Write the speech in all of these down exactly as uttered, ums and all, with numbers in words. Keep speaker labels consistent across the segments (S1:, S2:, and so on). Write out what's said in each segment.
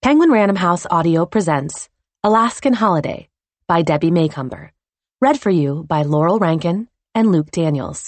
S1: Penguin Random House Audio presents Alaskan Holiday by Debbie Macomber. Read for you by Laurel Rankin and Luke Daniels.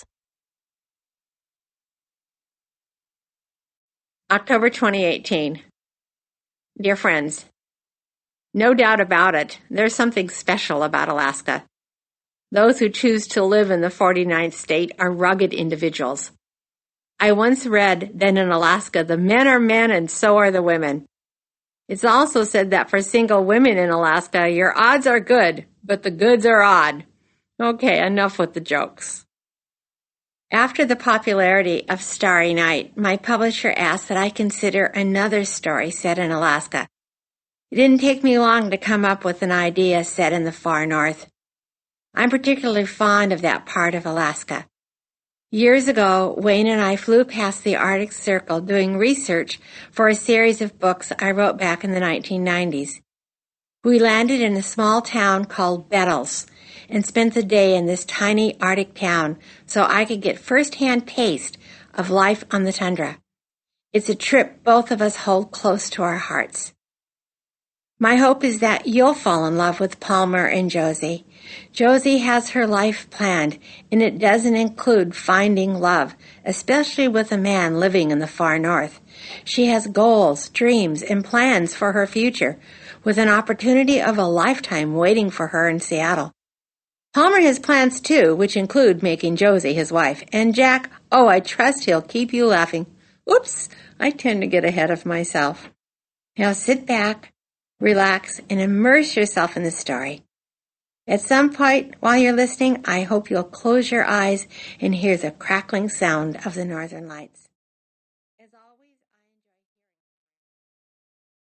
S2: October twenty eighteen. Dear friends, no doubt about it, there's something special about Alaska. Those who choose to live in the forty-ninth state are rugged individuals. I once read that in Alaska, the men are men and so are the women. It's also said that for single women in Alaska, your odds are good, but the goods are odd. Okay, enough with the jokes. After the popularity of Starry Night, my publisher asked that I consider another story set in Alaska. It didn't take me long to come up with an idea set in the far north. I'm particularly fond of that part of Alaska. Years ago, Wayne and I flew past the Arctic Circle doing research for a series of books I wrote back in the nineteen nineties. We landed in a small town called Bettles and spent the day in this tiny Arctic town so I could get first-hand taste of life on the tundra. It's a trip both of us hold close to our hearts. My hope is that you'll fall in love with Palmer and Josie. Josie has her life planned, and it doesn't include finding love, especially with a man living in the far north. She has goals, dreams, and plans for her future, with an opportunity of a lifetime waiting for her in Seattle. Palmer has plans too, which include making Josie his wife. And Jack, oh, I trust he'll keep you laughing. Oops, I tend to get ahead of myself. Now sit back, relax, and immerse yourself in the story. At some point while you're listening, I hope you'll close your eyes and hear the crackling sound of the northern lights.